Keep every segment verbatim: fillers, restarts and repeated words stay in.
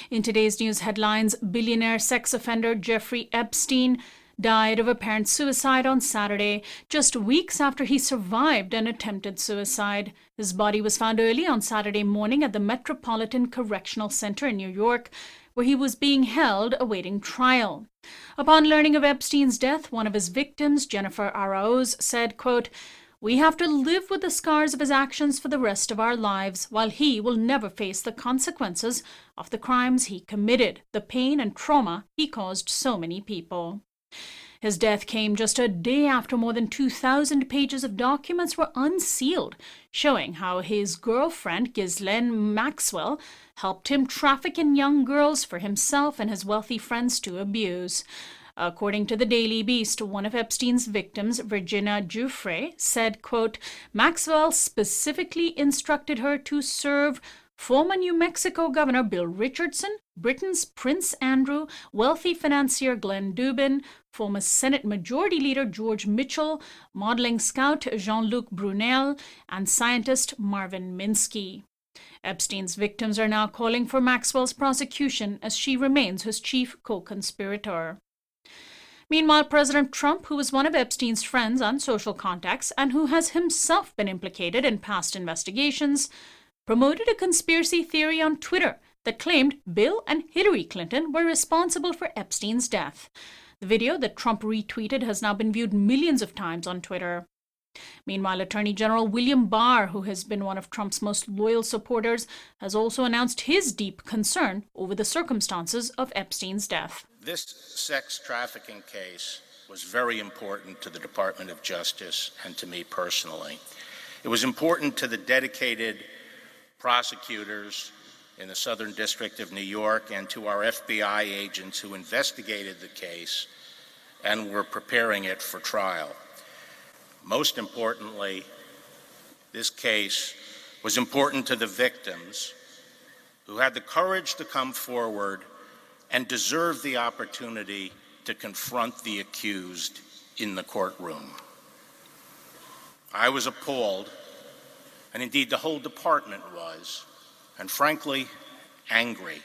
In today's news headlines, billionaire sex offender Jeffrey Epstein died of apparent suicide on Saturday, just weeks after he survived an attempted suicide. His body was found early on Saturday morning at the Metropolitan Correctional Center in New York, where he was being held awaiting trial. Upon learning of Epstein's death, one of his victims, Jennifer Araoz, said, quote, "We have to live with the scars of his actions for the rest of our lives, while he will never face the consequences of the crimes he committed, the pain and trauma he caused so many people." His death came just a day after more than two thousand pages of documents were unsealed, showing how his girlfriend, Ghislaine Maxwell, helped him traffic in young girls for himself and his wealthy friends to abuse. According to the Daily Beast, one of Epstein's victims, Virginia Giuffre, said, quote, "Maxwell specifically instructed her to serve former New Mexico Governor Bill Richardson, Britain's Prince Andrew, wealthy financier Glenn Dubin, former Senate Majority Leader George Mitchell, modeling scout Jean-Luc Brunel, and scientist Marvin Minsky." Epstein's victims are now calling for Maxwell's prosecution as she remains his chief co-conspirator. Meanwhile, President Trump, who was one of Epstein's friends and social contacts and who has himself been implicated in past investigations, promoted a conspiracy theory on Twitter that claimed Bill and Hillary Clinton were responsible for Epstein's death. The video that Trump retweeted has now been viewed millions of times on Twitter. Meanwhile, Attorney General William Barr, who has been one of Trump's most loyal supporters, has also announced his deep concern over the circumstances of Epstein's death. This sex trafficking case was very important to the Department of Justice and to me personally. It was important to the dedicated prosecutors in the Southern District of New York and to our F B I agents who investigated the case and were preparing it for trial. Most importantly, this case was important to the victims who had the courage to come forward and deserved the opportunity to confront the accused in the courtroom. I was appalled, and indeed the whole department was, and frankly, angry,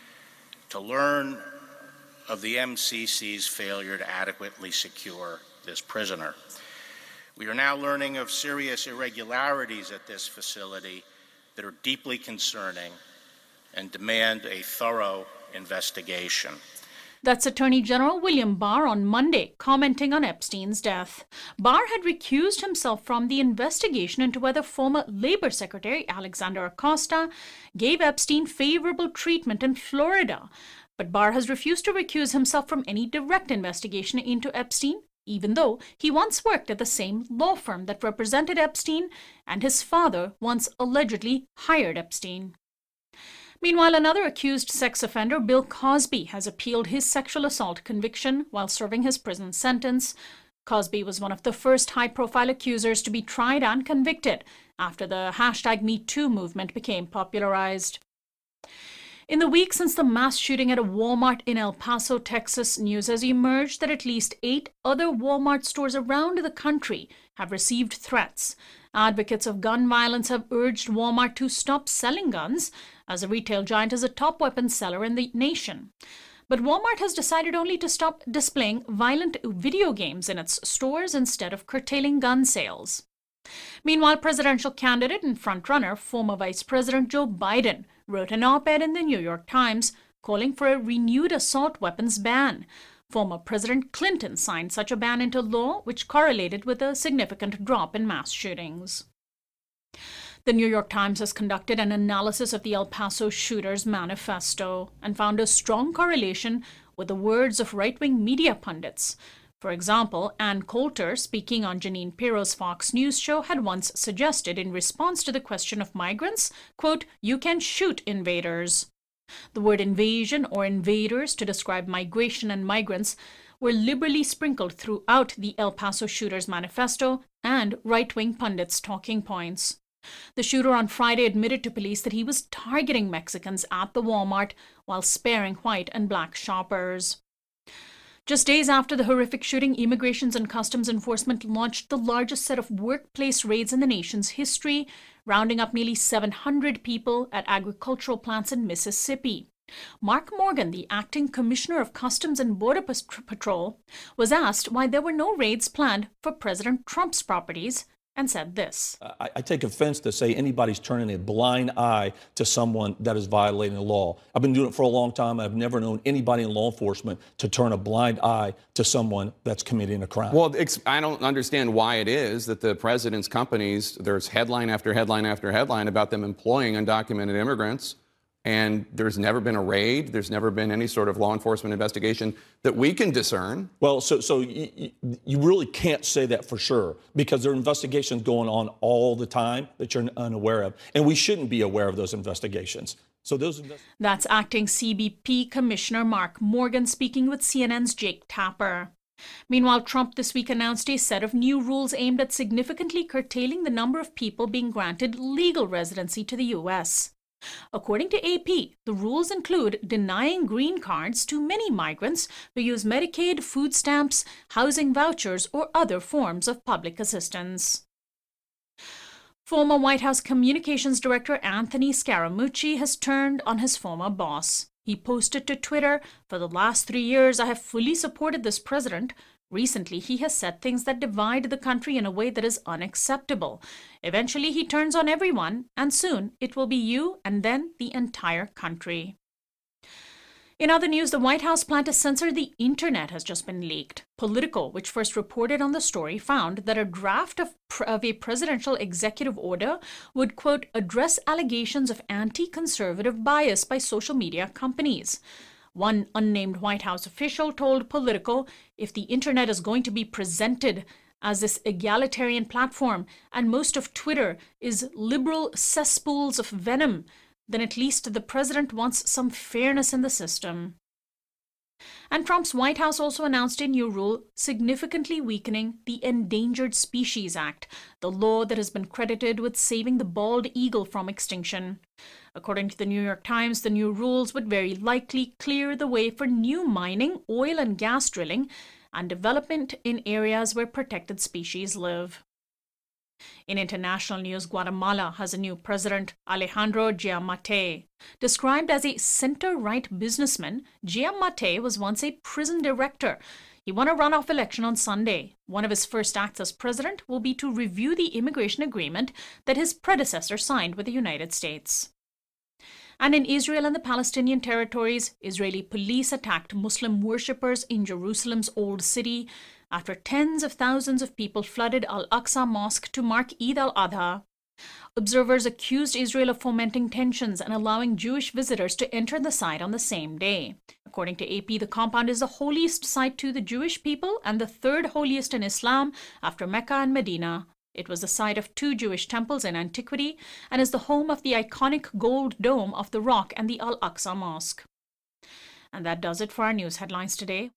to learn of the M C C's failure to adequately secure this prisoner. We are now learning of serious irregularities at this facility that are deeply concerning and demand a thorough investigation. That's Attorney General William Barr on Monday, commenting on Epstein's death. Barr had recused himself from the investigation into whether former Labor Secretary Alexander Acosta gave Epstein favorable treatment in Florida. But Barr has refused to recuse himself from any direct investigation into Epstein, even though he once worked at the same law firm that represented Epstein, and his father once allegedly hired Epstein. Meanwhile, another accused sex offender, Bill Cosby, has appealed his sexual assault conviction while serving his prison sentence. Cosby was one of the first high-profile accusers to be tried and convicted after the hashtag Me Too movement became popularized. In the week since the mass shooting at a Walmart in El Paso, Texas, news has emerged that at least eight other Walmart stores around the country have received threats. Advocates of gun violence have urged Walmart to stop selling guns, as the retail giant is a top weapons seller in the nation. But Walmart has decided only to stop displaying violent video games in its stores instead of curtailing gun sales. Meanwhile, presidential candidate and frontrunner, former Vice President Joe Biden, wrote an op-ed in the New York Times calling for a renewed assault weapons ban. Former President Clinton signed such a ban into law, which correlated with a significant drop in mass shootings. The New York Times has conducted an analysis of the El Paso shooters' manifesto and found a strong correlation with the words of right-wing media pundits. For example, Ann Coulter, speaking on Jeanine Pirro's Fox News show, had once suggested in response to the question of migrants, quote, "You can shoot invaders." The word invasion or invaders to describe migration and migrants were liberally sprinkled throughout the El Paso shooters' manifesto and right-wing pundits' talking points. The shooter on Friday admitted to police that he was targeting Mexicans at the Walmart while sparing white and black shoppers. Just days after the horrific shooting, Immigration and Customs Enforcement launched the largest set of workplace raids in the nation's history, rounding up nearly seven hundred people at agricultural plants in Mississippi. Mark Morgan, the acting Commissioner of Customs and Border Patrol, was asked why there were no raids planned for President Trump's properties and said this. I, I take offense to say anybody's turning a blind eye to someone that is violating the law. I've been doing it for a long time. I've never known anybody in law enforcement to turn a blind eye to someone that's committing a crime. Well, I don't understand why it is that the president's companies, there's headline after headline after headline about them employing undocumented immigrants. And there's never been a raid. There's never been any sort of law enforcement investigation that we can discern. Well, so so you, you really can't say that for sure because there are investigations going on all the time that you're unaware of. And we shouldn't be aware of those investigations. So those. Invest- That's acting C B P Commissioner Mark Morgan speaking with C N N's Jake Tapper. Meanwhile, Trump this week announced a set of new rules aimed at significantly curtailing the number of people being granted legal residency to the U S. According to A P, the rules include denying green cards to many migrants who use Medicaid, food stamps, housing vouchers, or other forms of public assistance. Former White House Communications Director Anthony Scaramucci has turned on his former boss. He posted to Twitter, "For the last three years, I have fully supported this president. Recently, he has said things that divide the country in a way that is unacceptable. Eventually, he turns on everyone, and soon it will be you and then the entire country." In other news, the White House plan to censor the internet has just been leaked. Politico, which first reported on the story, found that a draft of, of a presidential executive order would, quote, address allegations of anti-conservative bias by social media companies. One unnamed White House official told Politico, if the internet is going to be presented as this egalitarian platform and most of Twitter is liberal cesspools of venom, then at least the president wants some fairness in the system. And Trump's White House also announced a new rule significantly weakening the Endangered Species Act, the law that has been credited with saving the bald eagle from extinction. According to the New York Times, the new rules would very likely clear the way for new mining, oil and gas drilling, and development in areas where protected species live. In international news, Guatemala has a new president, Alejandro Giammattei. Described as a center-right businessman, Giammattei was once a prison director. He won a runoff election on Sunday. One of his first acts as president will be to review the immigration agreement that his predecessor signed with the United States. And in Israel and the Palestinian territories, Israeli police attacked Muslim worshippers in Jerusalem's Old City after tens of thousands of people flooded Al-Aqsa Mosque to mark Eid al-Adha. Observers accused Israel of fomenting tensions and allowing Jewish visitors to enter the site on the same day. According to A P, the compound is the holiest site to the Jewish people and the third holiest in Islam after Mecca and Medina. It was the site of two Jewish temples in antiquity and is the home of the iconic gold dome of the Rock and the Al-Aqsa Mosque. And that does it for our news headlines today.